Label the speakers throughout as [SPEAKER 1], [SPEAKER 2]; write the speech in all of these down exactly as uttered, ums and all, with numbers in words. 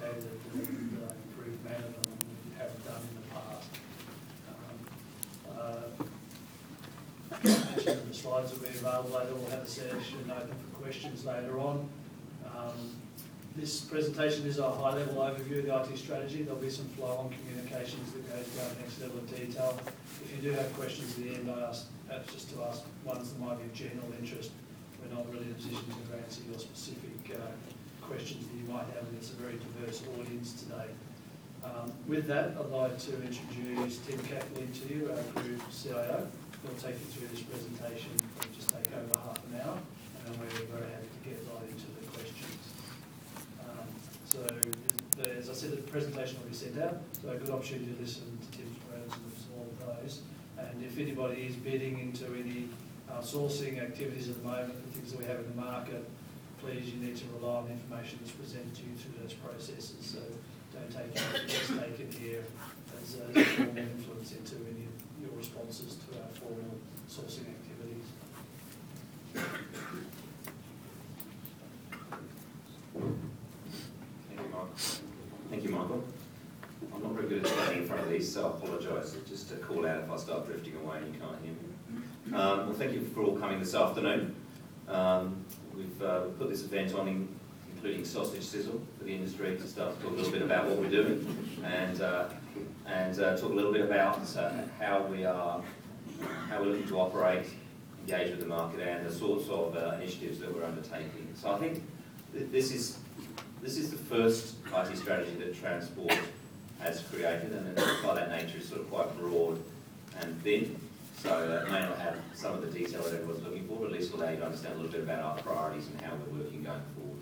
[SPEAKER 1] sophisticated and uh, improved manner than we have done in the past. Um, uh, I mentioned the slides will be available later. We'll have a session open for questions later on. Um, this presentation is a high-level overview of the I T strategy. There'll be some flow-on communications that goes down the next level of detail. If you do have questions at the end, I ask perhaps just to ask ones that might be of general interest. We're not really in a position to answer your specific uh, questions that you might have, and it's a very diverse audience today. Um, with that, I'd like to introduce Tim Kathleen to you, our Group C I O. He'll take you through this presentation. It'll just take over half an hour, and then we're very happy to get right into the questions. Um, so, the, as I said, the presentation will be sent out, so a good opportunity to listen to Tim's words and all of those. And if anybody is bidding into any uh, sourcing activities at the moment, the things that we have in the market, please, you need to rely on the information that's presented to you through those processes. So don't take it, just take it here as a formal influence into any of your responses to our formal sourcing activities.
[SPEAKER 2] Thank you, Michael. Thank you, Michael. I'm not very good at standing in front of these, so I apologise. Just to call out if I start drifting away and you can't hear me. Um, well, thank you for all coming this afternoon. Um, we've uh, put this event on, in, including Sausage Sizzle, for the industry to start to talk a little bit about what we're doing and uh, and uh, talk a little bit about uh, how we are, how we're looking to operate, engage with the market, and the sorts of uh, initiatives that we're undertaking. So I think th this is this is the first I T strategy that Transport has created, and by that nature is sort of quite broad and thin. So uh, it may not have some of the detail that everyone's looking for, but at least allow you to understand a little bit about our priorities and how we're working going forward.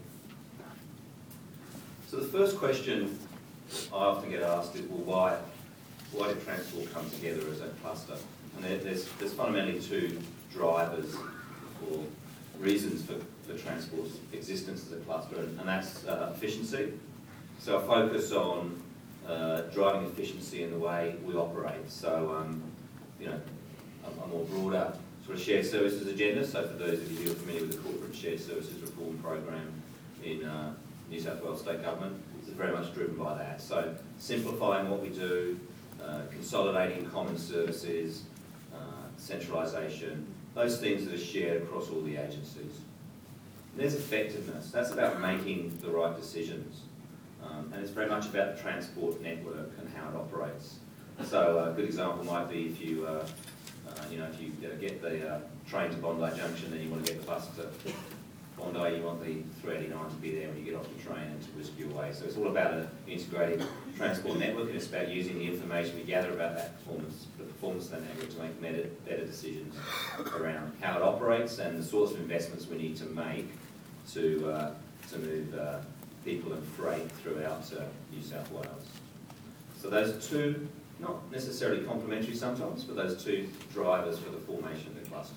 [SPEAKER 2] So the first question I often get asked is, well, why, why did Transport come together as a cluster? And there, there's, there's fundamentally two drivers or reasons for, for Transport's existence as a cluster, and, and that's uh, efficiency. So a focus on uh, driving efficiency in the way we operate. So, um, you know, a, a more broader sort of shared services agenda. So for those of you who are familiar with the Corporate Shared Services Reform Program in uh, New South Wales State Government, is very much driven by that. So simplifying what we do, uh, consolidating common services, uh, centralisation, those things that are shared across all the agencies. And there's effectiveness. That's about making the right decisions. Um, and it's very much about the transport network and how it operates. So a good example might be if you, uh, uh, you know, if you get the uh, train to Bondi Junction, then you want to get the bus to Bondi, you want the three eighty-nine to be there when you get off the train and to whisk you away. So it's all about an integrated transport network, and it's about using the information we gather about that performance, the performance of the network, to make better, better decisions around how it operates and the sorts of investments we need to make to, uh, to move uh, people and freight throughout uh, New South Wales. So those are two, not necessarily complementary sometimes, but those two drivers for the formation of the cluster.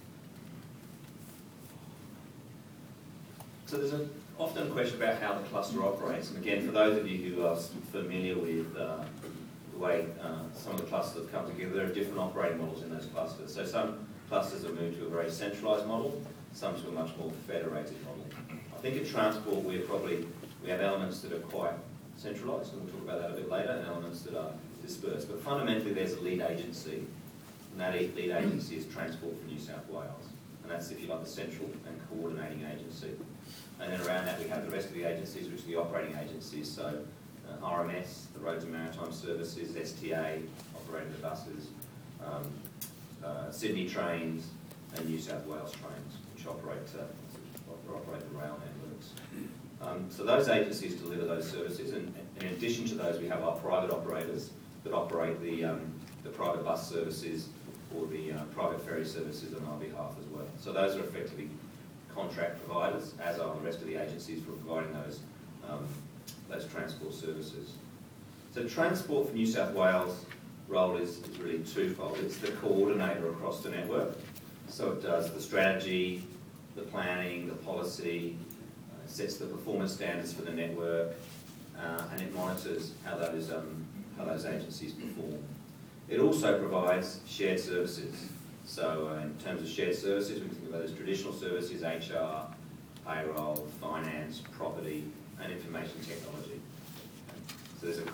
[SPEAKER 2] So there's a, often a question about how the cluster operates, and again, for those of you who are familiar with uh, the way uh, some of the clusters have come together, there are different operating models in those clusters. So some clusters have moved to a very centralised model, some to a much more federated model. I think at Transport we're probably, we have elements that are quite centralised, and we'll talk about that a bit later, and elements that are dispersed. But fundamentally there's a lead agency, and that lead agency is Transport for New South Wales. And that's, if you like, the central and coordinating agency. And then around that we have the rest of the agencies, which are the operating agencies. So uh, R M S, the Roads and Maritime Services, S T A, operating the buses, um, uh, Sydney Trains, and New South Wales Trains, which operate, uh, operate the rail networks. Um, so those agencies deliver those services, and, and in addition to those we have our private operators that operate the, um, the private bus services or the uh, private ferry services on our behalf as well. So those are effectively contract providers, as are the rest of the agencies for providing those, um, those transport services. So Transport for New South Wales role is, is really twofold. It's the coordinator across the network. So it does the strategy, the planning, the policy, uh, sets the performance standards for the network, uh, and it monitors how those, um, how those agencies perform. It also provides shared services. So uh, in terms of shared services, we can think about those traditional services, H R, payroll, finance, property, and information technology.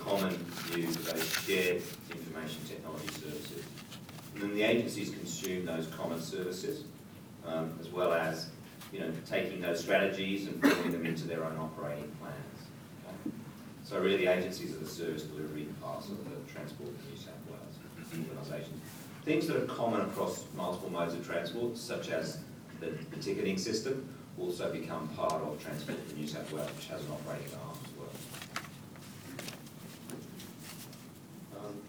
[SPEAKER 2] common view of those shared information technology services. And then the agencies consume those common services, um, as well as, you know, taking those strategies and forming them into their own operating plans. Okay? So really, the agencies are the service delivery parts of the Transport for New South Wales organisation. Things that are common across multiple modes of transport, such as the, the ticketing system, also become part of Transport for New South Wales, which has an operating arm as well. Um,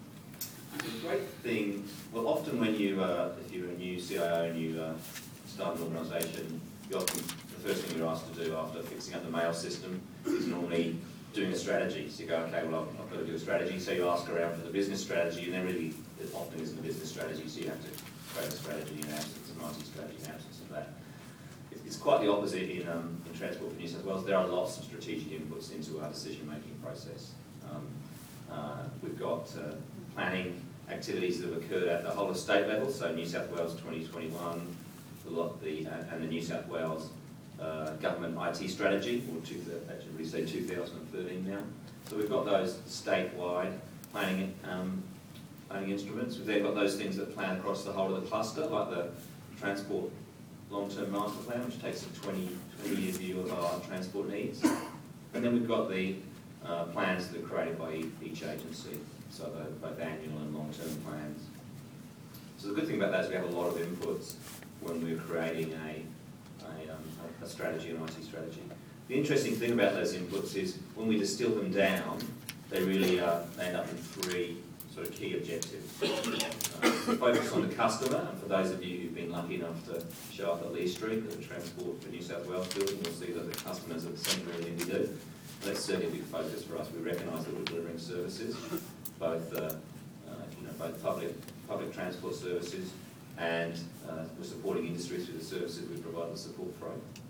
[SPEAKER 2] the great thing, well, often when you, uh, if you're a new C I O and you uh, start an organisation, you often, the first thing you're asked to do after fixing up the mail system is normally doing a strategy. So you go, okay, well, I've, I've got to do a strategy. So you ask around for the business strategy, and there really it often isn't a business strategy, so you have to create a strategy in absence, a marketing strategy in absence of that. It, it's quite the opposite in, um, in Transport for New South Wales. There are lots of strategic inputs into our decision-making process. Um, uh, we've got uh, planning activities that have occurred at the whole of state level, so New South Wales twenty twenty-one, the lot, the, uh, and the New South Wales uh, government I T strategy, or two, actually we say two thousand thirteen now. So we've got those statewide planning um, planning instruments. We've then got those things that plan across the whole of the cluster, like the Transport Long-Term Master Plan, which takes a twenty, twenty year view of our transport needs. And then we've got the uh, plans that are created by each agency, so the, both annual and long-term plans. So the good thing about that is we have a lot of inputs when we're creating a, a, um, a strategy, an I T strategy. The interesting thing about those inputs is when we distill them down, they really uh, end up in three sort of key objectives. Uh, focus on the customer, and for those of you who've been lucky enough to show up at Lee Street at the Transport for New South Wales building, you'll see that the customers are the centre of everything we do. And that's certainly a big focus for us. We recognise that we're delivering services, both uh, uh, you know, both public public transport services, and uh, we're supporting industry through the services we provide the support for.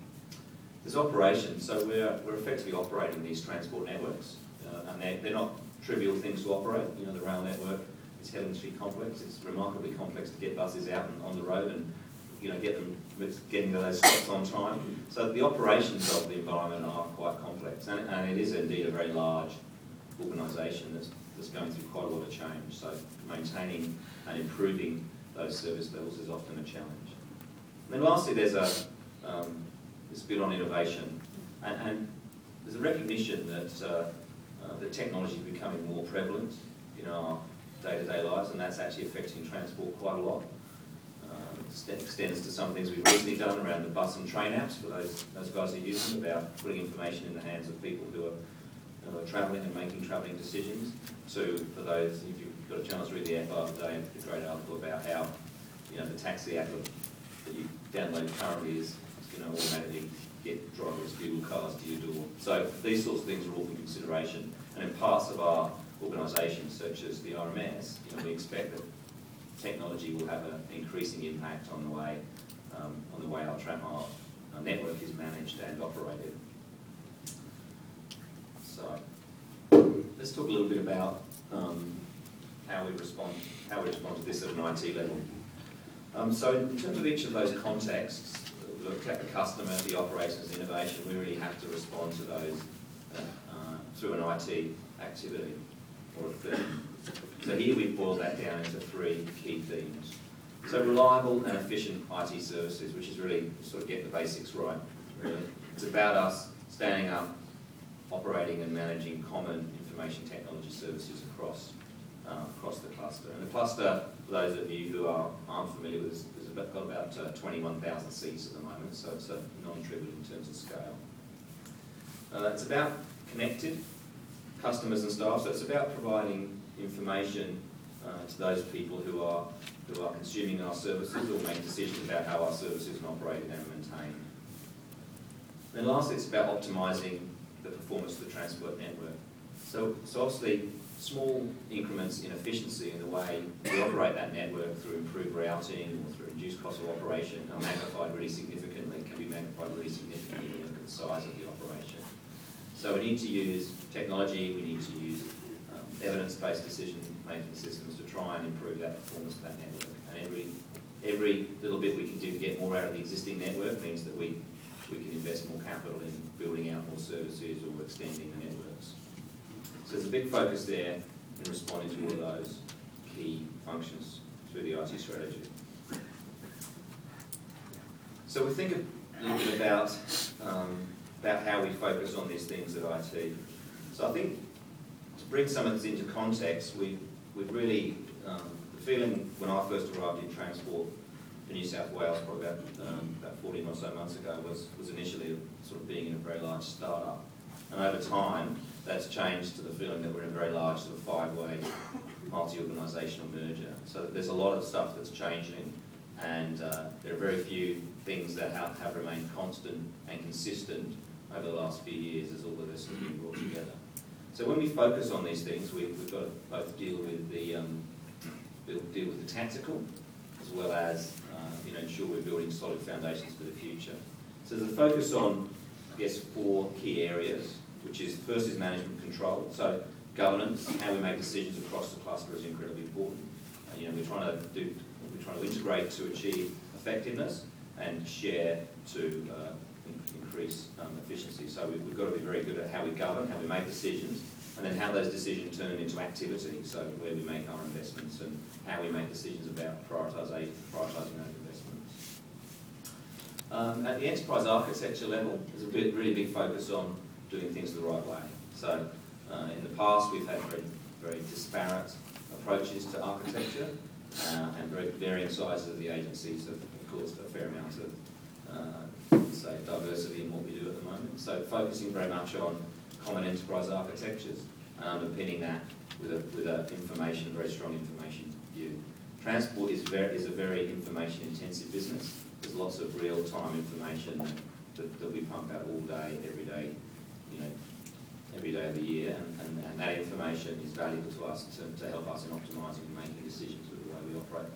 [SPEAKER 2] There's operations, so we're we're effectively operating these transport networks, uh, and they're, they're not trivial things to operate. You know, the rail network is helplessly complex. It's remarkably complex to get buses out and on the road and, you know, get them getting to those stops on time. So the operations of the environment are quite complex, and, and it is indeed a very large organisation that's, that's going through quite a lot of change. So maintaining and improving those service levels is often a challenge. And then lastly, there's a um, this bit on innovation, and, and there's a recognition that uh, uh, that technology is becoming more prevalent in our day-to-day lives, and that's actually affecting transport quite a lot. Uh, it extends to some things we've recently done around the bus and train apps for those those guys who use them, about putting information in the hands of people who are, who are travelling and making travelling decisions. To for those, if you've got a chance to read the F R today, a great article about how, you know, the taxi app that you download currently is, you know, automatically get driverless Google cars to your door. So these sorts of things are all for consideration. And in parts of our organisation, such as the R M S, you know, we expect that technology will have an increasing impact on the way um, on the way our, tra our, our network is managed and operated. So let's talk a little bit about um, how we respond how we respond to this at an I T level. Um, so in terms of each of those contexts, we looked at the customer, the operations, innovation. We really have to respond to those uh, through an I T activity or a theme. So here we've boiled that down into three key themes. So reliable and efficient I T services, which is really sort of get the basics right, really. It's about us standing up, operating and managing common information technology services across uh, across the cluster. And the cluster, for those of you who are, aren't familiar with this, has got about uh, twenty-one thousand seats at the moment, so it's a non-trivial in terms of scale. Uh, it's about connected customers and staff, so it's about providing information uh, to those people who are who are consuming our services or make decisions about how our services are operated and maintained. And lastly, it's about optimising the performance of the transport network. So, so obviously, small increments in efficiency in the way we operate that network through improved routing or through reduced cost of operation are magnified really significantly, can be magnified really significantly when you look at the size of the operation. So we need to use technology, we need to use um, evidence-based decision-making systems to try and improve that performance of that network. And every, every little bit we can do to get more out of the existing network means that we, we can invest more capital in building out more services or extending the networks. So So there's a big focus there in responding to all of those key functions through the I T strategy. So we think a little bit about, um, about how we focus on these things at I T. So I think to bring some of this into context, we, we've really, um, the feeling when I first arrived in transport in New South Wales, probably about, um, about fourteen or so months ago, was, was initially sort of being in a very large startup. And over time, that's changed to the feeling that we're in a very large sort of five-way multi-organisational merger. So there's a lot of stuff that's changing, and uh, there are very few things that have, have remained constant and consistent over the last few years as all of this has been brought together. So when we focus on these things, we, we've got to both deal with the um, deal with the tactical, as well as uh, you know, ensure we're building solid foundations for the future. So there's a focus on, I guess, four key areas, which is, first is management control. So governance, how we make decisions across the cluster is incredibly important. Uh, you know, we're trying to do, we're trying to integrate to achieve effectiveness and share to uh, in, increase um, efficiency. So we, we've got to be very good at how we govern, how we make decisions, and then how those decisions turn into activity. So where we make our investments and how we make decisions about prioritising, prioritising those investments. Um, at the enterprise architecture level, there's a bit, really big focus on doing things the right way. So uh, in the past, we've had very, very disparate approaches to architecture uh, and very varying sizes of the agencies. Have, of course, a fair amount of uh, say diversity in what we do at the moment. So focusing very much on common enterprise architectures and underpinning that with a with a information, very strong information view. Transport is very is a very information intensive business. There's lots of real time information that, that, that we pump out all day, every day, you know, every day of the year, and, and, and that information is valuable to us to, to help us in optimising and making decisions with the way we operate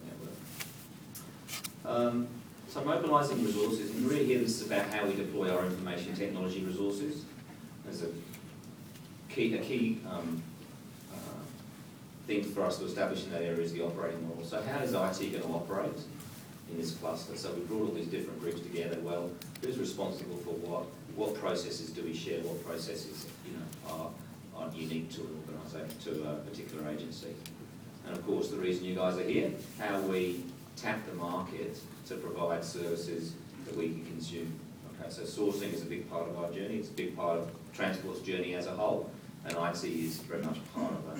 [SPEAKER 2] the network. Um, so mobilising resources, and really here this is about how we deploy our information technology resources. There's a key, a key um, uh, thing for us to establish in that area is the operating model. So how is I T going to operate in this cluster? So we brought all these different groups together. Well, who's responsible for what? What processes do we share? What processes, you know, are, are unique to an organisation, to a particular agency? And of course, the reason you guys are here, how we tap the market to provide services that we can consume. Okay, so sourcing is a big part of our journey. It's a big part of transport's journey as a whole, and I T is very much part of that.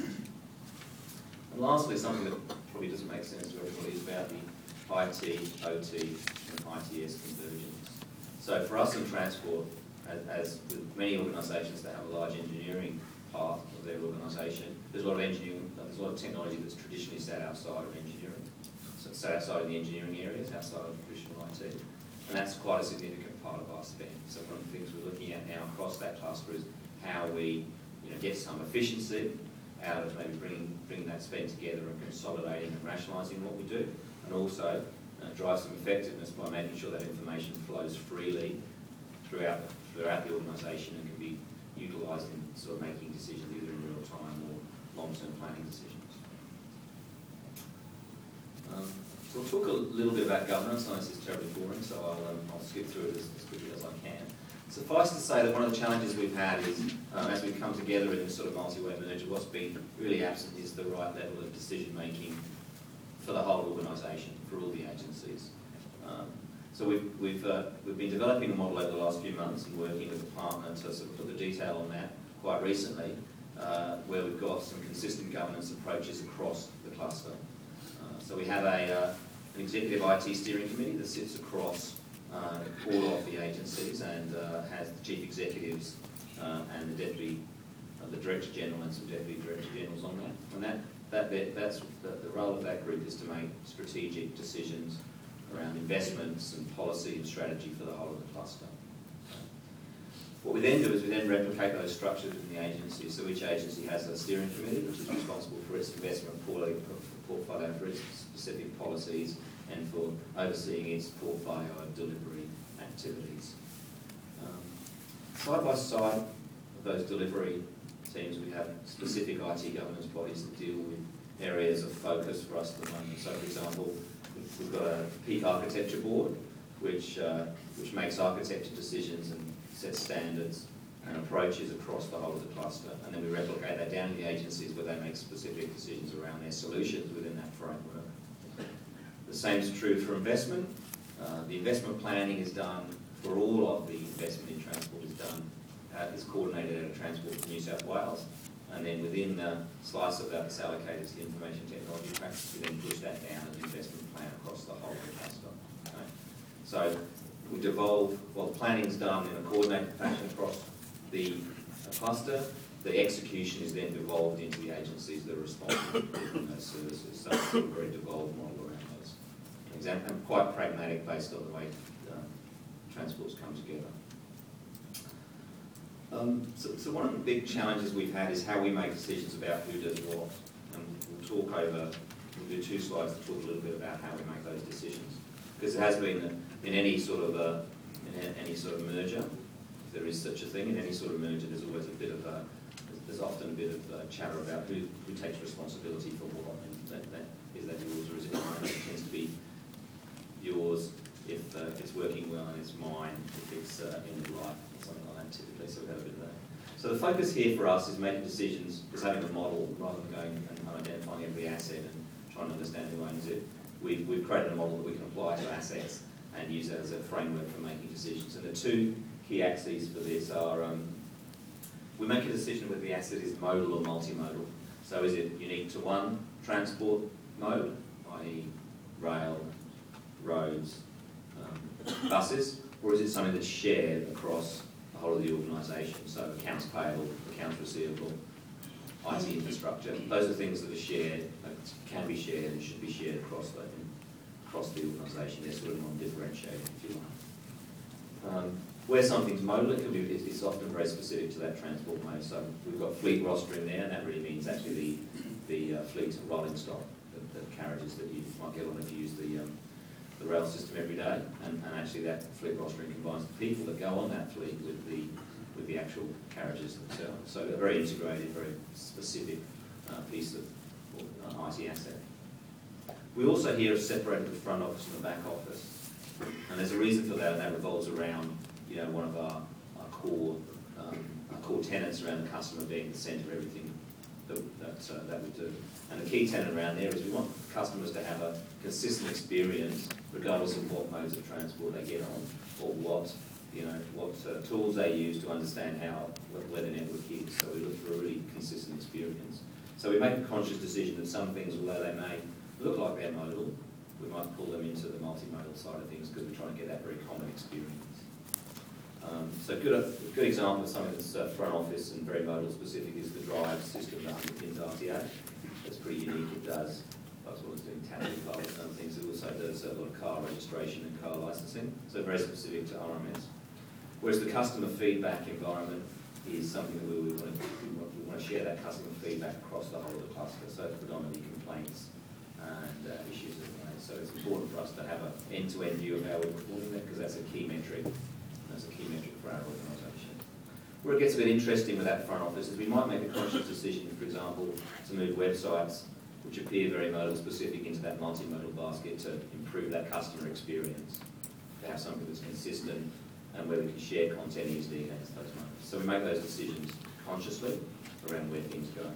[SPEAKER 2] And lastly, something that probably doesn't make sense to everybody is about the I T, O T, and I T S convergence. So for us in transport, as, as with many organisations that have a large engineering part of their organisation, there's a lot of engineering, there's a lot of technology that's traditionally sat outside of engineering, so sat outside of the engineering areas, outside of traditional I T, and that's quite a significant part of our spend. So one of the things we're looking at now across that cluster is how we, you know, get some efficiency out of maybe bringing bringing that spend together and consolidating and rationalising what we do, and also uh, drive some effectiveness by making sure that information flows freely throughout the, throughout the organisation and can be utilised in sort of making decisions either in real time or long-term planning decisions. Um, so we'll talk a little bit about governance. I know this is terribly boring, so I'll, um, I'll skip through it as, as quickly as I can. Suffice to say that one of the challenges we've had is, um, as we come together in this sort of multi-way merger, what's been really absent is the right level of decision-making for the whole organisation, for all the agencies. Um, so we've, we've, uh, we've been developing a model over the last few months and working with a partner to sort of put the detail on that quite recently, uh, where we've got some consistent governance approaches across the cluster. Uh, so we have a, uh, an executive I T steering committee that sits across uh, all of the agencies and uh, has the chief executives uh, and the deputy, uh, the director general and some deputy director generals on that. And that, that, that that's the, the role of that group is to make strategic decisions around investments and policy and strategy for the whole of the cluster. What we then do is we then replicate those structures in the agency. So each agency has a steering committee which is responsible for its investment portfolio, for its specific policies and for overseeing its portfolio of delivery activities. Um, side by side of those delivery teams, we have specific I T governance bodies that deal with areas of focus for us at the moment. So, for example, we've got a peak architecture board, which uh, which makes architecture decisions and sets standards and approaches across the whole of the cluster, and then we replicate that down to the agencies where they make specific decisions around their solutions within that framework. The same is true for investment. Uh, the investment planning is done for all of the investment in transport is done, uh, is coordinated out of Transport for New South Wales, and then within the slice of that that's allocated to the information technology practice, we then push that down as an investment plan across the whole of the cluster. Okay? So we devolve, while the planning is done in a coordinated fashion across the cluster, the execution is then devolved into the agencies that are responsible for those services. So it's a very devolved model around those. An example, and quite pragmatic based on the way um, transports come together. Um, so, so one of the big challenges we've had is how we make decisions about who does what. And we'll talk over, we'll do two slides to talk a little bit about how we make those decisions. Because it has been in any sort of a, in any sort of merger, if there is such a thing, in any sort of merger there's always a bit of a, there's often a bit of a chatter about who, who takes responsibility for what, and that, that, is that yours or is it mine? It tends to be yours if uh, it's working well, and it's mine if it's uh, end of life or something like that typically, so we have a bit of that. So the focus here for us is making decisions, is having a model rather than going and identifying every asset and trying to understand who owns it. We've, we've created a model that we can apply to assets and use that as a framework for making decisions. And the two key axes for this are, um, we make a decision whether the asset is modal or multimodal. So is it unique to one transport mode, that is rail, roads, um, buses, or is it something that's shared across the whole of the organisation? So accounts payable, accounts receivable, I T infrastructure, those are things that are shared, that can be shared and should be shared across the, across the organisation. They're sort of non-differentiated, if you like. Um, where something's modal, it could be, it's often very specific to that transport mode. So we've got fleet roster in there, and that really means actually the, the uh, fleet of rolling stock, the, the carriages that you might get on if you use the, um, the rail system every day, and, and actually that fleet rostering combines the people that go on that fleet with the with the actual carriages themselves. So a very integrated, very specific uh, piece of uh, I T asset. We also here have separated the front office and the back office, and there's a reason for that, and that revolves around, you know, one of our, our core um, our core tenets around the customer being the centre of everything that that, uh, that we do. And the key tenet around there is we want customers to have a consistent experience, regardless of what modes of transport they get on, or what you know what uh, tools they use to understand how where the network is. So we look for a really consistent experience. So we make a conscious decision that some things, although they may look like they're modal, we might pull them into the multimodal side of things because we're trying to get that very common experience. Um, so a good, a good example of something that's uh, front office and very modal specific is the drive system that underpins R T A. It's pretty unique. It does, as well as doing taxi pilots and other things, it also does a lot of car registration and car licensing, so very specific to R M S. Whereas the customer feedback environment is something that we, we, want to, we, want, we want to share that customer feedback across the whole of the cluster, so predominantly complaints and uh, issues that are made. So it's important for us to have an end-to-end view of how we're performing that, because that's a key metric. That's a key metric for our organisation. Where it gets a bit interesting with that front office is we might make a conscious decision, for example, to move websites which appear very modal specific into that multimodal basket to improve that customer experience, to have something that's consistent and where we can share content easily against those models. So we make those decisions consciously around where things go.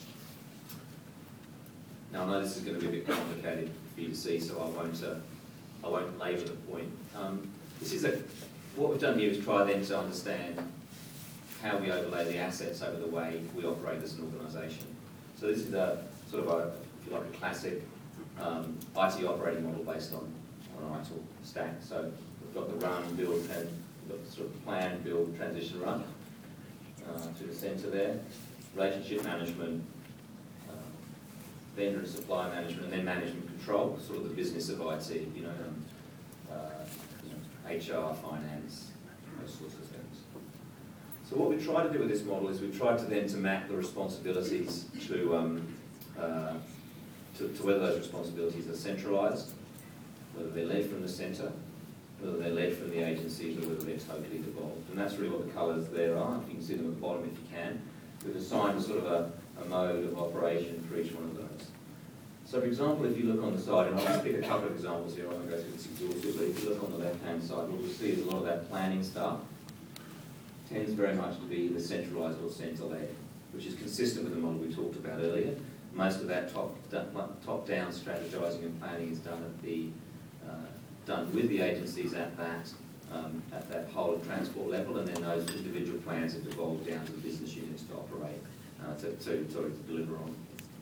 [SPEAKER 2] Now I know this is going to be a bit complicated for you to see, so I won't, uh, I won't labour the point. Um, this is a, what we've done here is try then to understand how we overlay the assets over the way we operate as an organisation. So this is a sort of a, if you like, a classic um, I T operating model based on, on an I T I L stack. So we've got the run, build, and we've got the sort of plan, build, transition, run uh, to the centre there. Relationship management, uh, vendor and supply management, and then management control, sort of the business of I T, you know, um, uh, you know H R, finance, those sorts of things. So what we try to do with this model is we've tried to then to map the responsibilities to, um, uh, to, to whether those responsibilities are centralised, whether they're led from the centre, whether they're led from the agencies, or whether they're totally devolved. And that's really what the colours there are. You can see them at the bottom if you can. We've assigned sort of a, a mode of operation for each one of those. So for example, if you look on the side, and I'll just pick a couple of examples here, I won't go through this exhaustively, but if you look on the left-hand side, what we'll see is a lot of that planning stuff tends very much to be the centralised or centre-led, which is consistent with the model we talked about earlier. Most of that top, top-down strategising and planning is done at the uh, done with the agencies at that um, at that whole of transport level, and then those individual plans have evolved down to the business units to operate uh, to, to, to, to deliver on.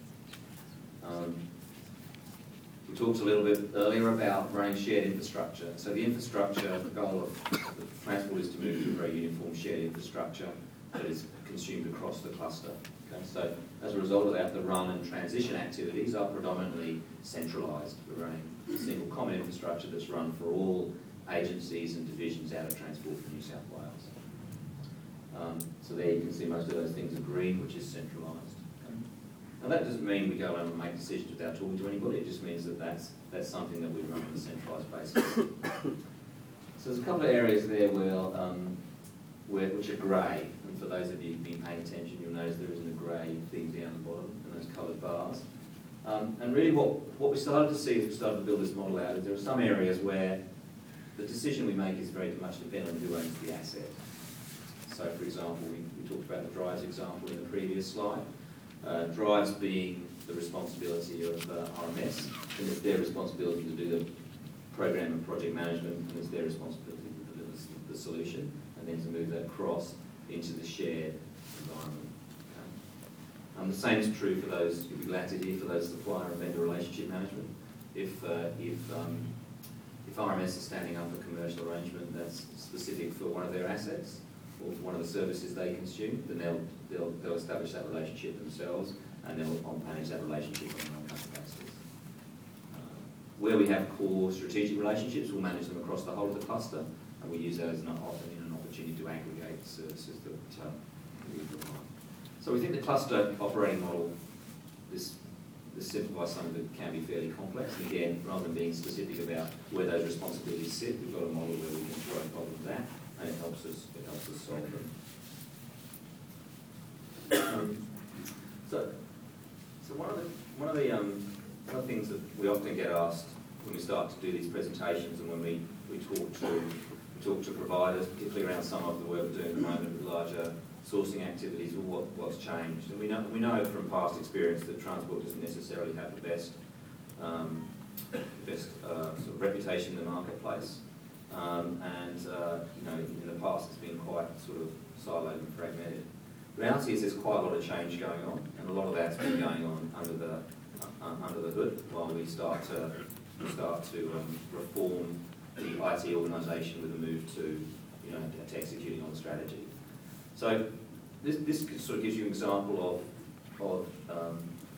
[SPEAKER 2] Um, we talked a little bit earlier about running shared infrastructure. So the infrastructure, the goal of the transport is to move to a very uniform shared infrastructure that is consumed across the cluster. Okay? So as a result of that, the run and transition activities are predominantly centralised. We're running a single common infrastructure that's run for all agencies and divisions out of Transport for New South Wales. Um, so there you can see most of those things are green, which is centralised. Okay? Now that doesn't mean we go around and make decisions without talking to anybody. It just means that that's, that's something that we run on a centralised basis. So there's a couple of areas there where, um, where which are grey. And for those of you who've been paying attention, you'll notice there isn't a grey thing down the bottom and those coloured bars. Um, and really what, what we started to see as we started to build this model out is there are some areas where the decision we make is very much dependent on who owns the asset. So for example, we, we talked about the drives example in the previous slide. Uh, drives being the responsibility of uh, R M S, and it's their responsibility to do the program and project management, and it's their responsibility to deliver the solution, and then to move that across into the shared environment. Okay. Um, the same is true for those, you'll be glad to hear, for those supplier and vendor relationship management. If, uh, if, um, if R M S is standing up a commercial arrangement that's specific for one of their assets, or for one of the services they consume, then they'll, they'll, they'll establish that relationship themselves, and they'll manage that relationship on an ongoing basis. Uh, where we have core strategic relationships, we'll manage them across the whole of the cluster, and we use that as an, often an opportunity to aggregate services that uh, we provide. So we think the cluster operating model, this, this simplifies something that can be fairly complex. And again, rather than being specific about where those responsibilities sit, we've got a model where we can throw problems at, and it helps us, it helps us solve them. Um, so, so one of the one of the um, one of the things that we often get asked when we start to do these presentations, and when we, we talk to we talk to providers, particularly around some of the work we're doing at the moment with larger sourcing activities, well, what, what's changed? And we know we know from past experience that transport doesn't necessarily have the best um, the best uh, sort of reputation in the marketplace. Um, and uh, you know, in the past it's been quite sort of siloed and fragmented. The reality is there's quite a lot of change going on, and a lot of that's been going on under the uh, under the hood while we start to start to um, reform the I T organisation with a move to you know to executing on the strategy. So this this sort of gives you an example of of um,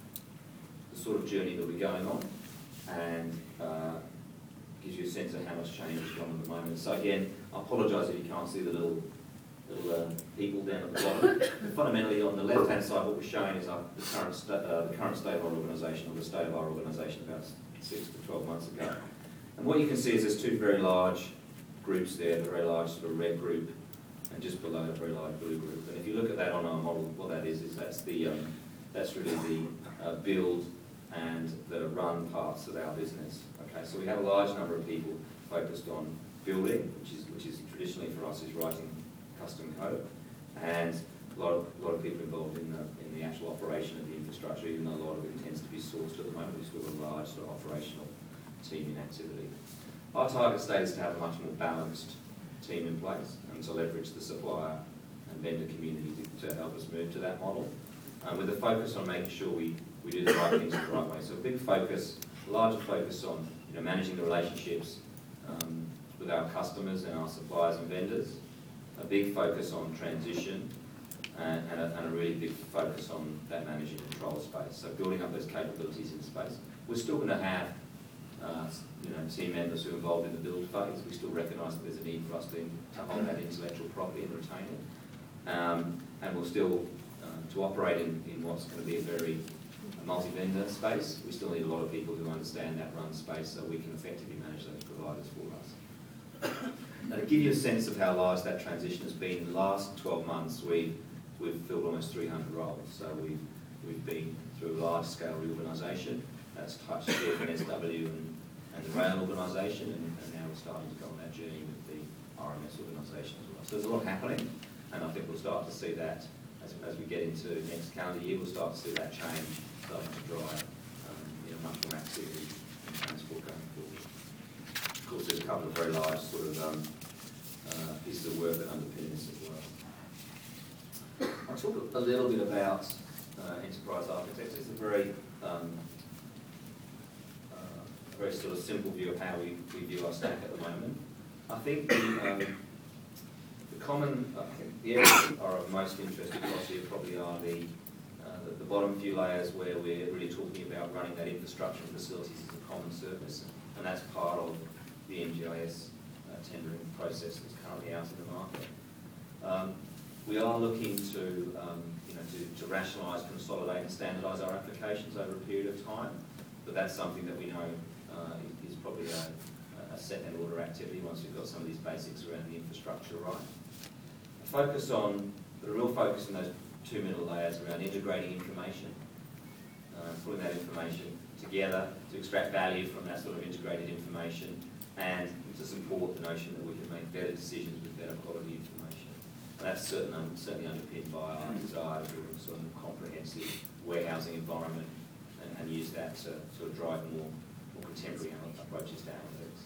[SPEAKER 2] the sort of journey that we're going on, and uh, gives you a sense of how much change is going on at the moment. So again, I apologise if you can't see the little little uh, people down at the bottom. But fundamentally, on the left-hand side, what we're showing is our, the, current uh, the current state of our organisation, or the state of our organisation about six to twelve months ago. And what you can see is there's two very large groups there, the very large sort of red group, and just below a very large blue group. And if you look at that on our model, what that is, is that's the um, that's really the uh, build and the run parts of our business. Okay, so we have a large number of people focused on building, which is which is traditionally for us is writing custom code, and a lot of a lot of people involved in the in the actual operation of the infrastructure. Even though a lot of it tends to be sourced at the moment, we still have a large sort of operational team in activity. Our target state is to have a much more balanced team in place, and to leverage the supplier and vendor community to, to help us move to that model, um, with a focus on making sure we we do the right things in the right way. So a big focus, a larger focus on you know managing the relationships um, with our customers and our suppliers and vendors. A big focus on transition, and, and, a, and a really big focus on that managing control space. So building up those capabilities in space. We're still going to have uh, you know, team members who are involved in the build phase. We still recognise that there's a need for us to, to hold that intellectual property and retain it. Um, and we'll still, uh, to operate in, in what's going to be a very multi-vendor space, we still need a lot of people who understand that run space so we can effectively manage those providers for us. Now, to give you a sense of how large that transition has been, in the last twelve months, we've, we've filled almost three hundred roles. So we've, we've been through a large-scale reorganisation. That's touched here for S W and, and the rail organisation, and, and now we're starting to go on that journey with the R M S organisation as well. So there's a lot happening. and I think we'll start to see that as, as we get into next calendar year. We'll start to see that change starting to drive um, you know, much more activity in transport going forward. Of course, there's a couple of very large sort of um, uh, pieces of work that underpin this as well. I'll talk a little bit about uh, enterprise architecture. It's a very um, uh, a very sort of simple view of how we, we view our stack at the moment. I think the, um, the common, I think the areas that are of most interest across here probably are the, uh, the, the bottom few layers where we're really talking about running that infrastructure and facilities as a common service, and that's part of the N G I S uh, tendering process that's currently out in the market. Um, we are looking to, um, you know, to, to rationalise, consolidate and standardise our applications over a period of time, but that's something that we know uh, is, is probably a, a second order activity once we've got some of these basics around the infrastructure right. A focus on, but a real focus on those two middle layers around integrating information, uh, pulling that information together to extract value from that sort of integrated information, and to support the notion that we can make better decisions with better quality information. And that's certain, um, certainly underpinned by our desire to build a sort of comprehensive warehousing environment and, and use that to sort of drive more, more contemporary approaches to analytics.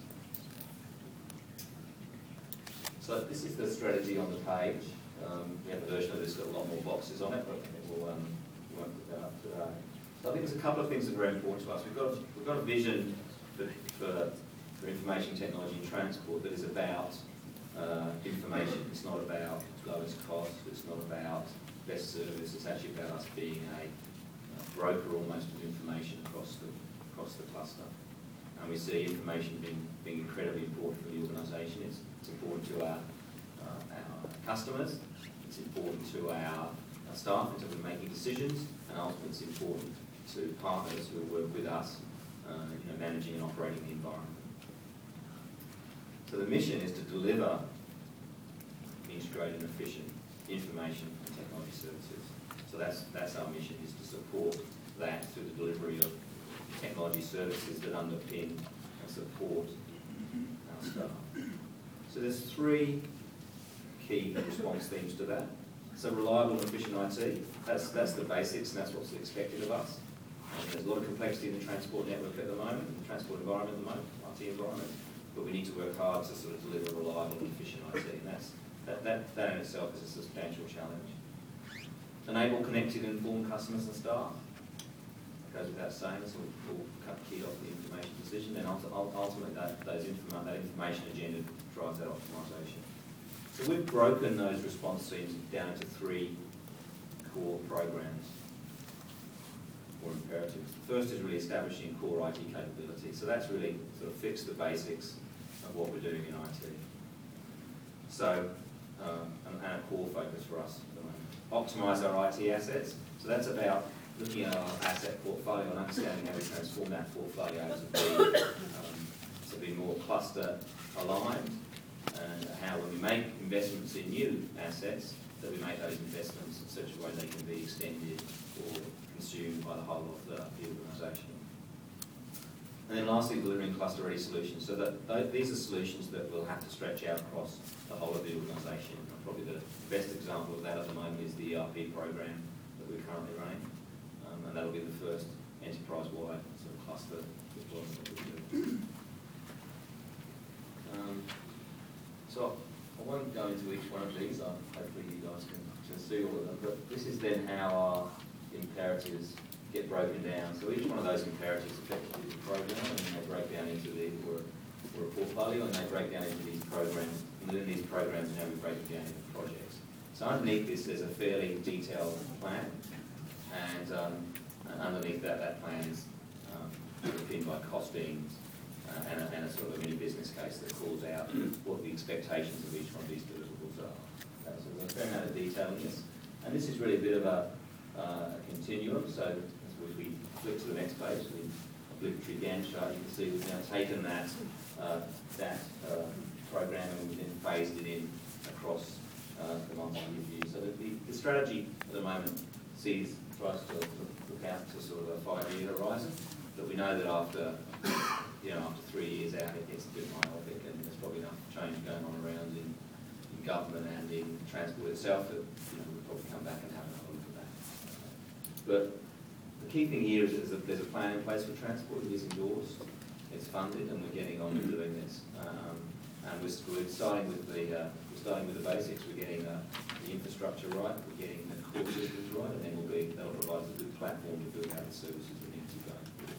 [SPEAKER 2] So this is the strategy on the page. Um, we have a version of this that's got a lot more boxes on it, but we'll, um, we won't put that up today. So I think there's a couple of things that are very important to us. We've got, we've got a vision for, for for information technology and transport that is about uh, information. It's not about lowest cost, it's not about best service, it's actually about us being a, a broker almost of information across the, across the cluster. And we see information being, being incredibly important for the organisation. It's, it's important to our, uh, our customers, it's important to our, our staff in terms of making decisions, and ultimately it's important to partners who work with us, uh, you know, managing and operating the environment. So the mission is to deliver integrated and efficient information and technology services. So that's, that's our mission, is to support that through the delivery of technology services that underpin and support our staff. So there's three key response themes to that. So reliable and efficient I T, that's, that's the basics and that's what's expected of us. And there's a lot of complexity in the transport network at the moment, in the transport environment at the moment, I T environment. But we need to work hard to sort of deliver reliable and efficient I T, and that's, that, that, that in itself is a substantial challenge. Enable connected and informed customers and staff. It goes without saying, so we'll, we'll cut key off the information decision, and ultimately that, those informa that information agenda drives that optimisation. So we've broken those response teams down into three core programs or imperatives. The first is really establishing core I T capability. So that's really sort of fix the basics of what we're doing in I T. So, um, and, and a core focus for us at the moment. Optimise our I T assets. So that's about looking at our asset portfolio and understanding how we transform that portfolio to be, um, to be more cluster aligned, and how when we make investments in new assets, that we make those investments in such a way they can be extended or consumed by the whole of the, the organisation. And then lastly, delivering cluster-ready solutions. So that th these are solutions that will have to stretch out across the whole of the organisation. And probably the best example of that at the moment is the E R P program that we're currently running. Um, and that'll be the first enterprise-wide sort of cluster deployment that we do. Um, so I won't go into each one of these. Uh, hopefully you guys can, can see all of them. But this is then how our imperatives get broken down. So each one of those imperatives effectively is a program, and then they break down into the or, or a portfolio, and they break down into these programs. And within these programs, now we break it down into projects. So underneath this, there's a fairly detailed plan, and, um, and underneath that, that plan is um, underpinned by costings uh, and, a, and a sort of a mini business case that calls out what the expectations of each one of these deliverables are. Okay, so there's a fair amount of detail in this, and this is really a bit of a Uh, a continuum. So as we flip to the next page, the obligatory Gantt chart, you can see we've now taken that uh, that uh, program and we've then phased it in across uh, the multi-year view. So the, the, the strategy at the moment sees tries to look out to sort of a five-year horizon, but we know that after you know after three years out, it gets a bit myopic, and there's probably enough change going on around in, in government and in transport itself that, you know, we'll probably come back and have another look at that. But the key thing here is that there's a, there's a plan in place for transport. It is endorsed, it's funded, and we're getting on with doing this. Um, and we're, we're starting with the uh, we're starting with the basics. We're getting uh, the infrastructure right, we're getting the core systems right, and then we'll be that'll provide us a good platform to build out the services we need to go.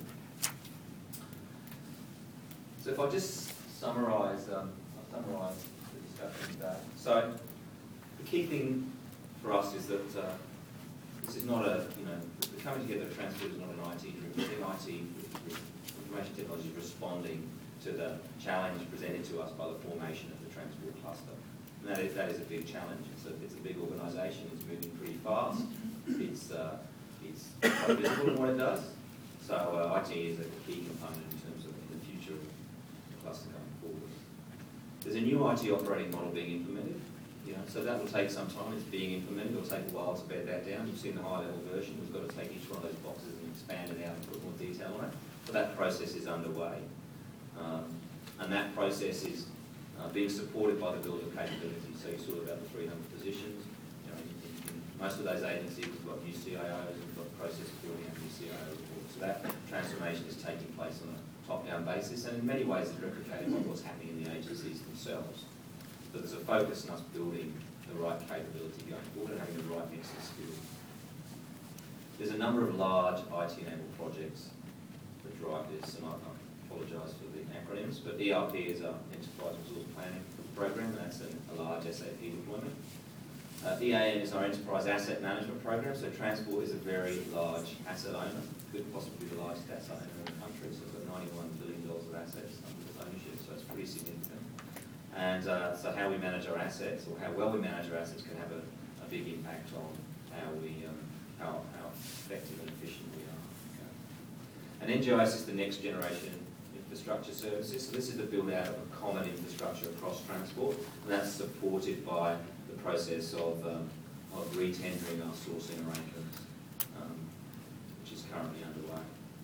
[SPEAKER 2] So if I just summarise, um, I'll summarise the discussion today. So the key thing for us is that uh, this is not a, you know, the coming together of transport is not an I T driven thing. I T, information technology, is responding to the challenge presented to us by the formation of the transport cluster. And that is, that is a big challenge. It's a, it's a big organisation. It's moving pretty fast. It's, uh, it's quite visible in what it does. So uh, I T is a key component in terms of the future of the cluster going forward. There's a new I T operating model being implemented. You know, so that will take some time. It's being implemented. It'll take a while to bed that down. You've seen the high-level version. We've got to take each one of those boxes and expand it out and put more detail on it. But that process is underway. Um, and that process is uh, being supported by the build of capability. So you saw about the three hundred positions. You know, in, in most of those agencies, we've got new C I Os, we've got process building and new C I O reports. So that transformation is taking place on a top-down basis, and in many ways it's replicated by what's happening in the agencies themselves. But there's a focus on us building the right capability going forward and having the right mix of skills. There's a number of large I T-enabled projects that drive this, and I apologise for the acronyms, but E R P is our Enterprise Resource Planning Program, and that's a, a large S A P deployment. Uh, E A N is our Enterprise Asset Management Program, so transport is a very large asset owner, could possibly be the largest asset owner in the country, so it's got ninety-one billion dollars of assets under its ownership, so it's pretty significant. And uh, so how we manage our assets, or how well we manage our assets, can have a, a big impact on how we, um, how, how effective and efficient we are. Okay. And N G I S is the next generation infrastructure services. So this is the build out of a common infrastructure across transport, and that's supported by the process of, um, of re-tendering our sourcing arrangements, um, which is currently underway.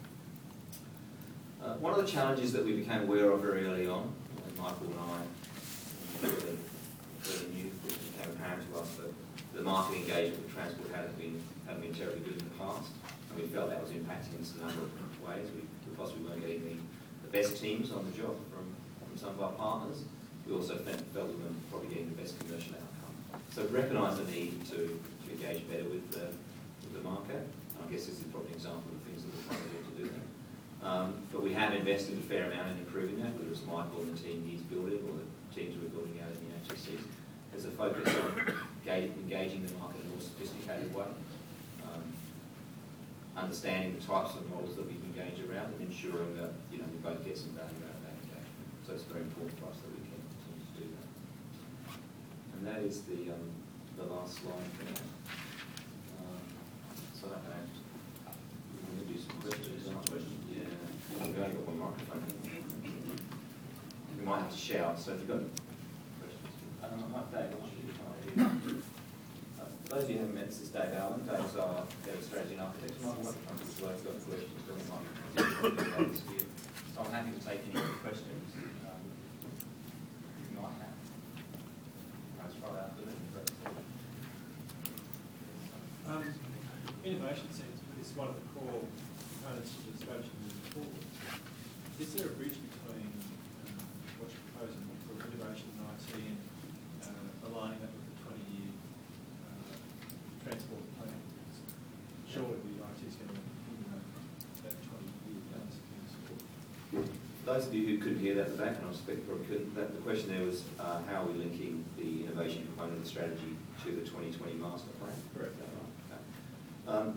[SPEAKER 2] Uh, one of the challenges that we became aware of very early on, when Michael and I really, really knew, it became apparent to us that the market engagement with transport hadn't been, hadn't been terribly good in the past, and we felt that was impacting us in a number of different ways. We, because we weren't getting the, the best teams on the job from, from some of our partners, we also felt, felt we weren't probably getting the best commercial outcome. So we recognised the need to, to engage better with the, with the market. And I guess this is probably an example of things that we're trying to do to do that. Um, but we have invested a fair amount in improving that, whether it's Michael and the team he's building or the teams we're building out in the H S Cs. There's a focus on engaging the market in a more sophisticated way, um, understanding the types of models that we can engage around, and ensuring that, you know, we both get some value out of that engagement. So it's very important for us that we can continue to do that. And that is the um, the last slide for now. Um, so I don't know. We're going to do some questions. Yeah, we've only got one microphone. We might have to shout, so if you've got questions. Um, I might Dave, what should you try to do? Uh, for those of you who haven't met, this is Dave Allen. Dave's our Head of Strategy and Architecture. Might want to come to the work, got questions, but we might have to So I'm happy to take any questions um, you might have. Let's try that after that.
[SPEAKER 3] Um, innovation seems is one of the core components of the strategy moving forward. Is there a bridge between um, what you're proposing for innovation in I T and uh, aligning that with the twenty-year uh, transport plan? Surely the I T is going to implement that twenty-year plan.
[SPEAKER 2] For those of you who couldn't hear that at the back, and I suspect probably couldn't, that, the question there was uh, how are we linking the innovation component of the strategy to the twenty twenty master plan?
[SPEAKER 3] Correct.
[SPEAKER 2] Okay. Um,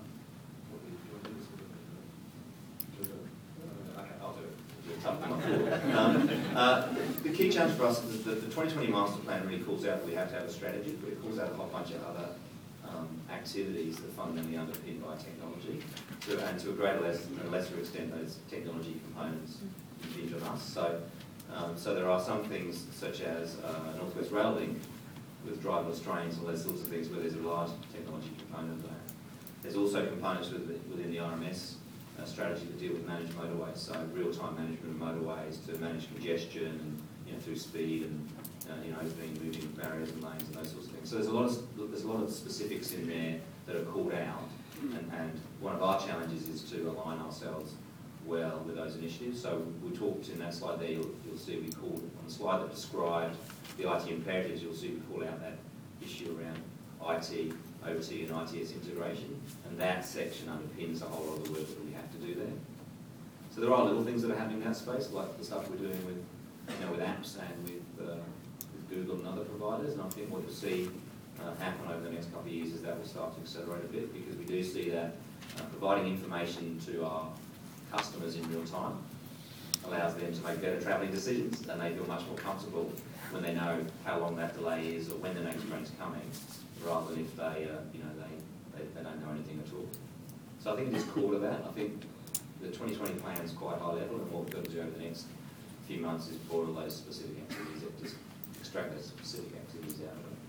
[SPEAKER 2] okay, I'll do it. It's tough one. um, uh, the key challenge for us is that the twenty twenty master plan really calls out that we have to have a strategy, but it calls out a whole bunch of other um, activities that are fundamentally underpinned by technology, to, and to a greater less, a lesser extent, those technology components impinge on us. So, um, so there are some things such as uh, North West Rail Link with driverless trains and those sorts of things where there's a large technology component of that. There's also components within the R M S uh, strategy that deal with managed motorways, so real-time management of motorways to manage congestion and, you know, through speed and, uh, you know, opening, moving barriers and lanes and those sorts of things. So there's a lot of, there's a lot of specifics in there that are called out, and, and one of our challenges is to align ourselves well with those initiatives. So we talked in that slide there, you'll, you'll see we called, on the slide that described the I T imperatives, you'll see we call out that issue around I T, O T and I T S integration, and that section underpins a whole lot of the work that we have to do there. So there are little things that are happening in that space, like the stuff we're doing with, you know, with apps and with, uh, with Google and other providers, and I think what you'll see uh, happen over the next couple of years is that will start to accelerate a bit, because we do see that uh, providing information to our customers in real time allows them to make better travelling decisions, and they feel much more comfortable when they know how long that delay is or when the next train's coming, rather than if they, uh, you know, they, they, they don't know anything at all. So I think it is core to that. I think the twenty twenty plan is quite high level, and what we've got to do over the next few months is boil those specific activities, that just extract those specific activities out of it.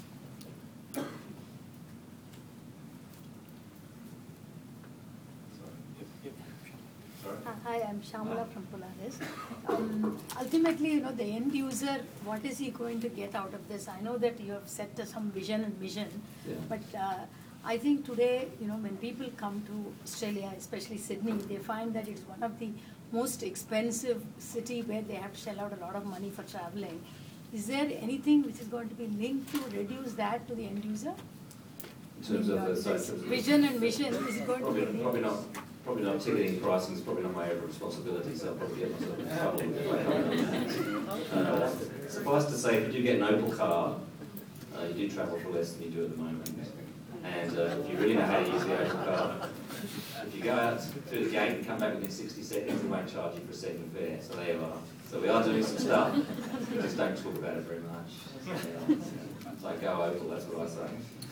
[SPEAKER 2] Sorry?
[SPEAKER 4] Uh, Hi, I'm Shamala from Polaris. Um, ultimately, you know, the end user, what is he going to get out of this? I know that you have set some vision and mission,
[SPEAKER 2] Yeah.
[SPEAKER 4] but uh, I think today, you know, when people come to Australia, especially Sydney, they find that it's one of the most expensive city where they have to shell out a lot of money for traveling. Is there anything which is going to be linked to reduce that to the end user?
[SPEAKER 2] In terms of the, so in
[SPEAKER 4] This
[SPEAKER 2] terms of
[SPEAKER 4] vision and mission is going to
[SPEAKER 2] probably,
[SPEAKER 4] be
[SPEAKER 2] probably not, probably not ticketing pricing is probably not my area of responsibility, so I'll probably get myself in trouble with it. Uh, suffice to say, if you do get an Opal car, uh, you do travel for less than you do at the moment. And uh, if you really know how to use the Opal car, if you go out through the gate and come back within sixty seconds, we won't charge you for a second fare. So there you are. So we are doing some stuff, we just don't talk about it very much. So go Opal, that's what I say.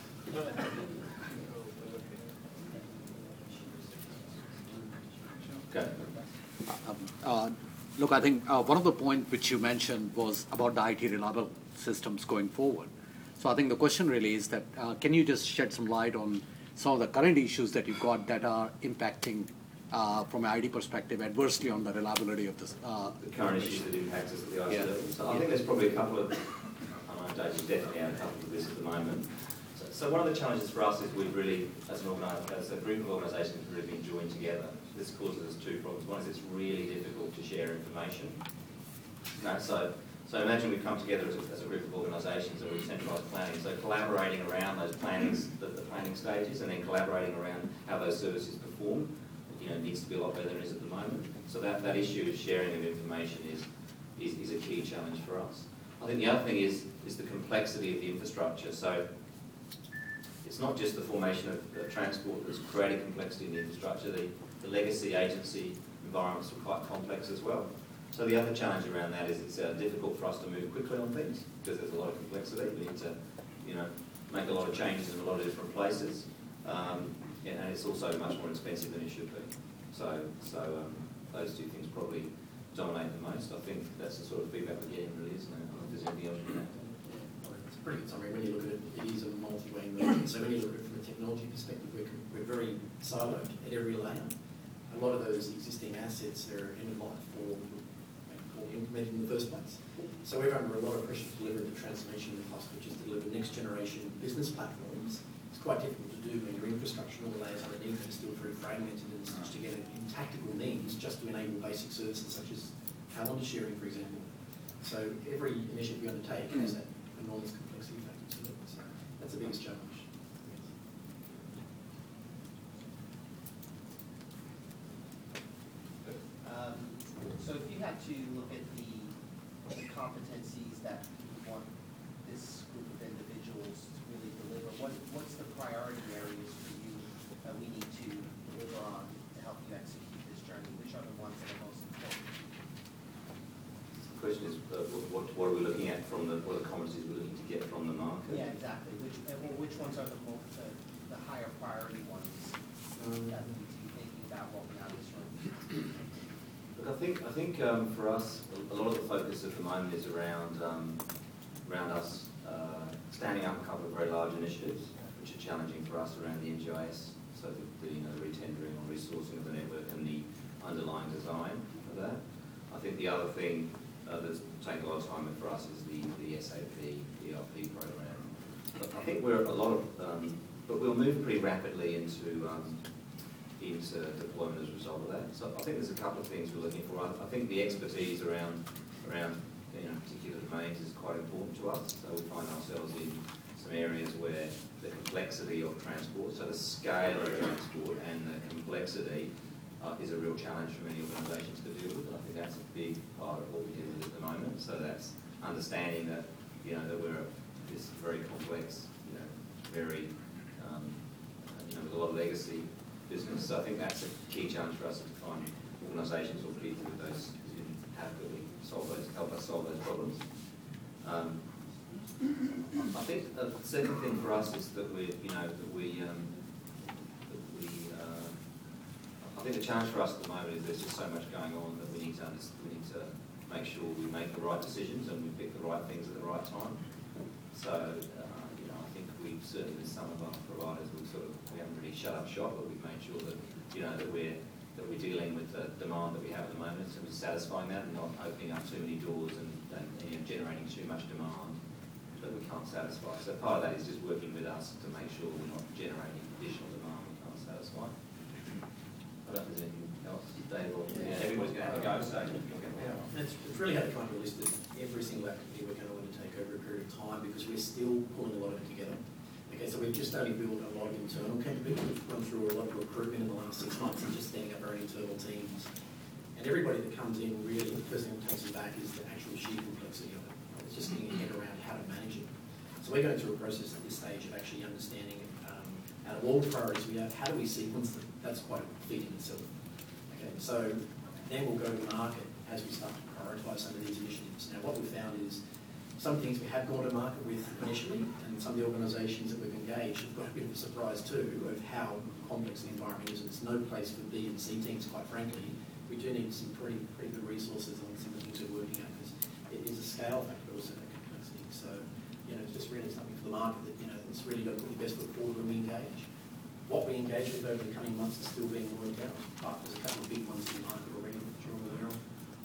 [SPEAKER 2] Okay.
[SPEAKER 5] Uh, Look, I think uh, one of the points which you mentioned was about the I T reliable systems going forward. So I think the question really is that, uh, can you just shed some light on some of the current issues that you've got that are impacting, uh, from an I T perspective, adversely on the reliability of this? Uh,
[SPEAKER 2] The current issues that impact us at the I T
[SPEAKER 5] Yeah.
[SPEAKER 2] level. So I think there's probably a couple of, I know Dave's definitely had a couple of this at the moment. So, so one of the challenges for us is we've really, as an organisation, as a group of organisations, we've really been joined together. This causes us two problems. One is it's really difficult to share information. No, so, so imagine we come together as a, as a group of organisations and we centralise planning. So collaborating around those plannings, the, the planning stages, and then collaborating around how those services perform, you know, needs to be a lot better than it is at the moment. So that, that issue of sharing of information is, is, is a key challenge for us. I think the other thing is, is the complexity of the infrastructure. So it's not just the formation of uh, transport that's created complexity in the infrastructure. The, the legacy agency environments are quite complex as well. So the other challenge around that is it's uh, difficult for us to move quickly on things because there's a lot of complexity. We need to, you know, make a lot of changes in a lot of different places, um, yeah, and it's also much more expensive than it should be. So, so um, those two things probably dominate the most. I think that's the sort of feedback we're getting, really, isn't it? I don't know if there's anything else you can add.
[SPEAKER 6] It's a pretty good summary. When you look at it, it is a multi-way movement. So when you look at it from a technology perspective, we're, we're very siloed at every layer. A lot of those existing assets are end of life or, or implemented in the first place. So we're under a lot of pressure to deliver the transformation of the cluster, which is to deliver next generation business platforms. It's quite difficult to do when your infrastructure and all the layers underneath are still very fragmented and stitched together in tactical needs just to enable basic services such as calendar sharing, for example. So every initiative we undertake has that enormous complexity factor to it. So that's the biggest challenge.
[SPEAKER 7] Um, so if you had to look at the, the competencies that you want this group of individuals to really deliver, what, what's the priority areas for you that we need to deliver on to help you execute this journey? Which are the ones that are most important?
[SPEAKER 2] The question is, uh, what, what are we looking at from the, what are the competencies we're looking to get from the market?
[SPEAKER 7] Yeah, exactly. Which, uh, well, which ones are the most, the, the higher priority ones
[SPEAKER 2] Um,
[SPEAKER 7] that we need to be thinking about walking out of this room?
[SPEAKER 2] Look, I think I think um, for us, a lot of the focus at the moment is around um, around us uh, standing up a couple of very large initiatives, which are challenging for us around the N G I S, so the, the you know the retendering or resourcing of the network and the underlying design of that. I think the other thing uh, that's taken a lot of time for us is the, the S A P E R P program. But I think we're a lot of, um, but we'll move pretty rapidly into um, into deployment as a result of that. So I think there's a couple of things we're looking for. I, I think the expertise around around you know particular domains is quite important to us. So we find ourselves in some areas where the complexity of transport, so the scale of transport and the complexity uh, is a real challenge for many organisations to deal with. I think that's a big part of what we deal with at the moment. So that's understanding that you know that we're this very complex, you know, very um, you know with a lot of legacy business. So I think that's a key challenge for us to find organisations or people with those who adequately solve those, help us solve those problems. Um, I think the second thing for us is that we, you know, that we, um, that we. Uh, I think the challenge for us at the moment is there's just so much going on that we need to understand, we need to make sure we make the right decisions and we pick the right things at the right time. So, uh, you know, I think we've certainly with some of our providers, we've sort of we haven't really shut up shop, but we've made sure that you know that we're that we're dealing with the demand that we have at the moment, so we're satisfying that and not opening up too many doors and, and you know, generating too much demand that we can't satisfy. So part of that is just working with us to make sure we're not generating additional demand we can't satisfy. I don't know if there's anything else, Dave, or yeah, everybody's going to have a go, so
[SPEAKER 6] Yeah, it's, it's really hard to come up with a list of every single activity we're going to undertake over a period of time because we're still pulling a lot of it together. Okay, so we've just only built a lot of internal capability. We've gone through a lot of recruitment in the last six months and just standing up our own internal teams. And everybody that comes in, really, the first thing that takes us back is the actual sheer complexity of it. It's just getting your head around how to manage it. So we're going through a process at this stage of actually understanding, um, out of all the priorities we have, how do we sequence them? That's quite a feat in itself. Okay, so then we'll go to market as we start to prioritise some of these initiatives. Now, what we've found is some things we have gone to market with initially, and some of the organisations that we've engaged have got a bit of a surprise too of how complex the environment is. It's no place for B and C teams, quite frankly. We do need some pretty pretty good resources on some of the things we're working at because it is a scale factor also that complexity. So, you know, it's just really something for the market that, you know, it's really got to put your best foot forward when we engage. What we engage with over the coming months is still being worked out, but there's a couple of big ones in the market already that you're all aware of.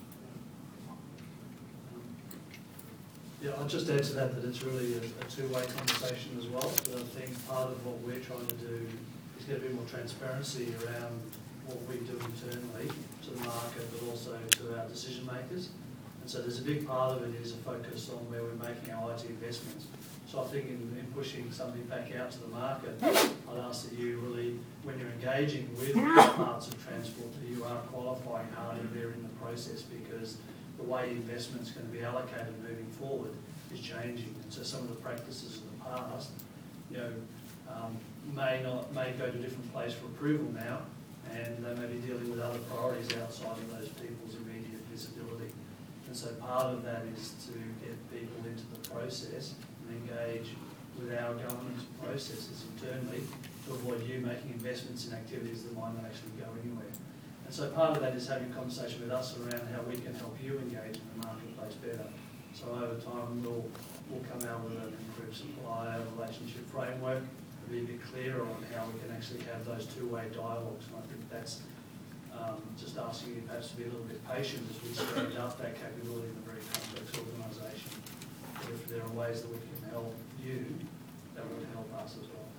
[SPEAKER 1] Yeah, I'll just add to that that it's really a, a two-way conversation as well. But I think part of what we're trying to do is get a bit more transparency around what we do internally to the market, but also to our decision makers. And so there's a big part of it is a focus on where we're making our I T investments. So I think in, in pushing something back out to the market, I'd ask that you really, when you're engaging with parts of transport, that you are qualifying hard in there in the process because the way investment's going to be allocated moving forward is changing. And so some of the practices of the past, you know, um, may not may go to a different place for approval now, and they may be dealing with other priorities outside of those people's immediate visibility. And so part of that is to get people into the process and engage with our governance processes internally to avoid you making investments in activities that might not actually go anywhere. And so part of that is having a conversation with us around how we can help you engage in the marketplace better. So over time, we'll, we'll come out with an improved supplier relationship framework, be a bit clearer on how we can actually have those two-way dialogues. And I think that's um, just asking you perhaps to be a little bit patient as we stand up that capability in a very complex organisation. But if there are ways that we can help you, that would help us as well.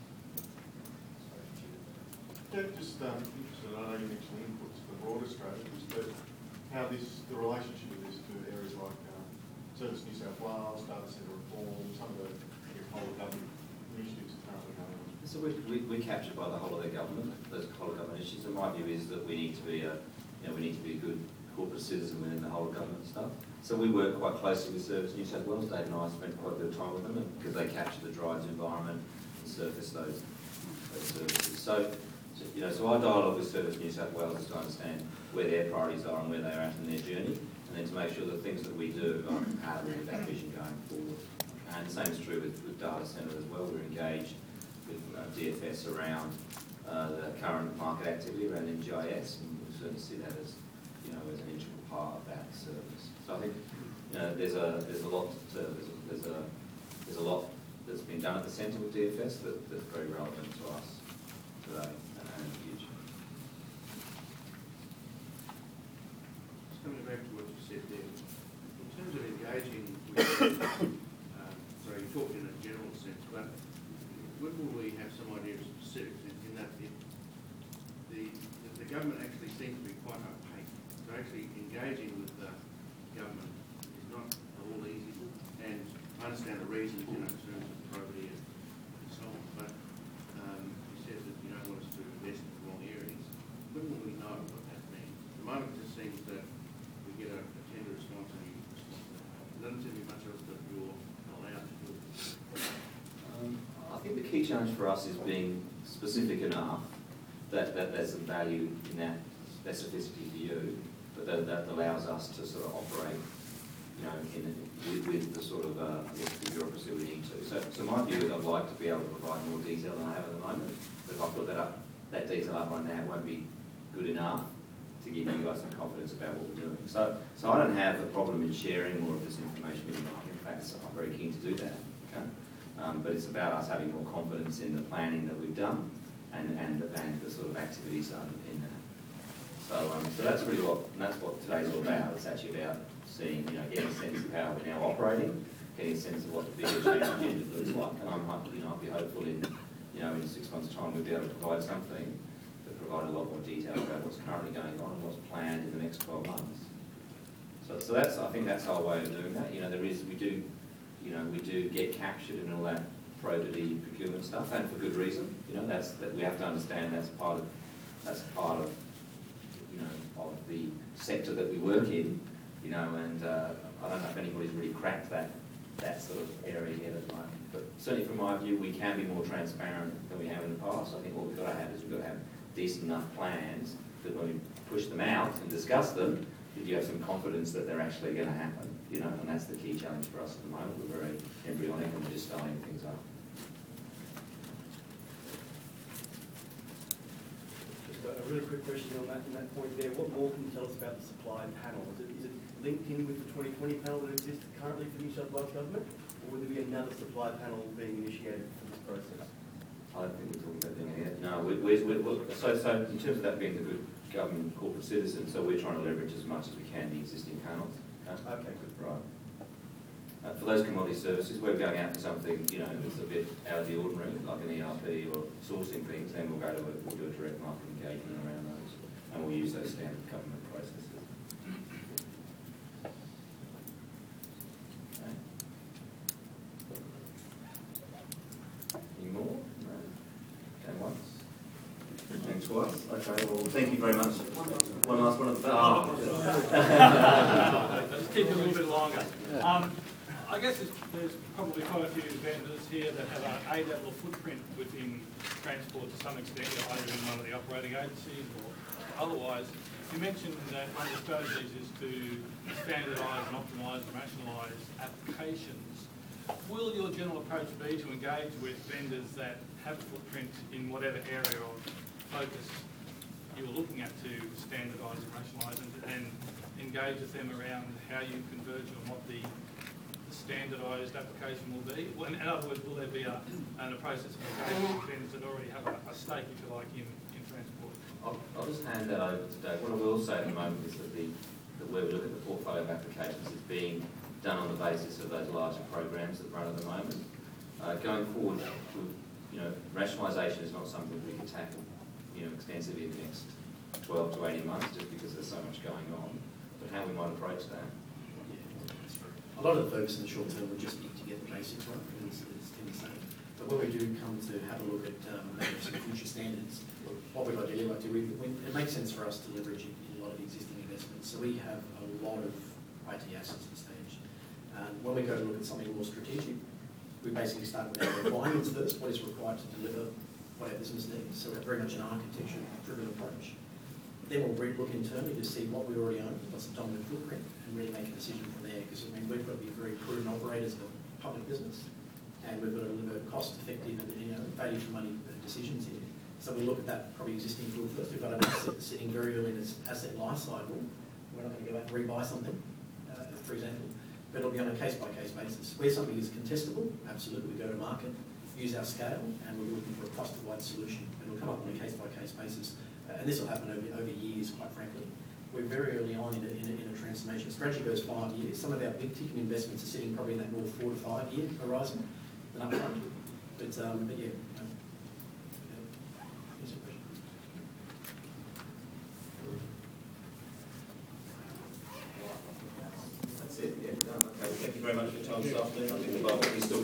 [SPEAKER 8] Yeah, just um, interested, I know you mentioned inputs for broader strategies, but how this, the relationship of this to areas like um, Service New South Wales, data centre reform, some of the I guess, whole of government initiatives are currently going on.
[SPEAKER 2] So we're, we, we're captured by the whole of their government, those whole of government issues. And my view is that we need to be a, you know, we need to be a good corporate citizen within the whole of government stuff. So we work quite closely with Service New South Wales. Dave and I spent quite a bit of time with them because they capture the drives environment and surface those, those services. So, so, you know, so our dialogue with Service New South Wales is to understand where their priorities are and where they are at in their journey, and then to make sure that things that we do are compatible with that vision going forward. And the same is true with, with data centre as well. We're engaged with uh, D F S around uh, the current market activity around N G I S, and we certainly see that as, you know, as an integral part of that service. So I think, you know, there's a there's a lot to, there's a, there's a there's a lot that's been done at the centre with D F S that, that's very relevant to us today and in the future.
[SPEAKER 9] Just coming back to what you said there, Um, So you talked in a general sense, but when will we have some idea of specifics in, in that it, the, the government actually seems to be quite opaque. So actually engaging with the government is not at all easy. And I understand the reasons, you know, in terms of probity and, and so on, but um, you said that you don't want us to invest in the wrong areas. When will we know what that means? At the moment it just seems that we get a, a tender response and you respond to that. It doesn't seem to be much else that you're allowed to do.
[SPEAKER 2] Um, I think the key challenge for us is being specific enough that, that there's some value in that specificity for you, but that, that allows us to sort of operate, you know, in, with, with the sort of uh, I guess the bureaucracy we need to. So, so my view is I'd like to be able to provide more detail than I have at the moment. But if I put that up, that detail up right now, it won't be good enough to give you guys some confidence about what we're doing. So, so I don't have a problem in sharing more of this information with you. In fact, so I'm very keen to do that. Okay? Um, but it's about us having more confidence in the planning that we've done and, and, and the sort of activities done in that. So, um, so that's really what, and that's what today's all about. It's actually about seeing, you know, getting a sense of how we're now operating, getting a sense of what the bigger change agenda looks like. And I'm, you know, I'll be hopeful in, you know, in six months' time we'll be able to provide something that provide a lot more detail about what's currently going on and what's planned in the next twelve months. So, so that's, I think that's our way of doing that. You know, there is, we do, you know, we do get captured in all that probity procurement stuff, and for good reason. You know, that's that we have to understand that's part of that's part of you know of the sector that we work in. You know, and uh, I don't know if anybody's really cracked that that sort of area yet at the moment. But certainly, from my view, we can be more transparent than we have in the past. I think what we've got to have is we've got to have decent enough plans that when we push them out and discuss them, that you have some confidence that they're actually going to happen. You know, and that's the key challenge for us at the moment. We're very embryonic and we're just starting things up.
[SPEAKER 10] Just a really quick question on that, on that point there. What more can you tell us about the supply panel? Is it, is it linked in with the twenty twenty panel that exists currently for New South Wales Government? Or will there be another supply panel being initiated for this process?
[SPEAKER 2] I don't think we're talking about doing it. No, we, we, we, we, so, so in terms of that being the good government corporate citizen, so we're trying to leverage as much as we can the existing panels. Okay,
[SPEAKER 10] Okay, good.
[SPEAKER 2] right. Uh, for those commodity services, we're going out for something, you know, that's a bit out of the ordinary, like an E R P or sourcing things, then we'll go to a, we'll do a direct market engagement around those, and we'll use those standard government processes. Okay. Any more? No. Okay, once. And twice. Okay, well, thank you very much. One last one at the back.
[SPEAKER 11] Let's keep it a little bit longer. Um, I guess there's, there's probably quite a few vendors here that have a A-level footprint within transport to some extent, either in one of the operating agencies or otherwise. You mentioned that one of the strategies is to standardise and optimise and rationalise applications. Will your general approach be to engage with vendors that have a footprint in whatever area of focus you're looking at to standardise and rationalise, and, and engage with them around how you converge on what the, the standardised application will be? Well, in other words, will there be a, an, a process of engagement with vendors that already have a, a stake, if you like, in, in transport?
[SPEAKER 2] I'll, I'll just hand that over to Dave. What I will say at the moment is that the that where we look at the portfolio of applications is being done on the basis of those larger programs that run at the moment. Uh, going forward, you know, rationalisation is not something we can tackle, you know, extensively in the next twelve to eighteen months, just because there's so much going on. But how we might approach that.
[SPEAKER 6] A lot of the focus in the short term would just be to get the basics right, as, as Tim was saying. But when we do come to have a look at um, maybe some future standards, what we'd ideally like to do, we, we, it makes sense for us to leverage in, in a lot of the existing investments. So we have a lot of I T assets at this stage. Um, when we go to look at something more strategic, we basically start with our requirements first, what is required to deliver what our business needs. So we're very much an architecture-driven approach. Then we'll look internally to see what we already own, what's the dominant footprint, and really make a decision from there. Because I mean, we've got to be very prudent operators of public business, and we've got to deliver cost-effective and, you know, value for money decisions here. So we look at that probably existing pool first. We've got an asset sitting very early in its asset life cycle. We're not going to go out and rebuy something, uh, for example, but it'll be on a case-by-case basis. Where something is contestable, absolutely, we go to market, use our scale, and we're looking for a cost-of-wide solution. It'll come up on a case-by-case basis. Uh, and this will happen over, over years, quite frankly. we're very early on in a, in a, in a transformation. The strategy goes five years. Some of our big ticket investments are sitting probably in that more four to five year horizon, than upfront. But, um, but yeah. um, yeah. Here's a question.
[SPEAKER 2] That's it, yeah, done. Okay, thank you very much for your time this afternoon. I think the bulk is still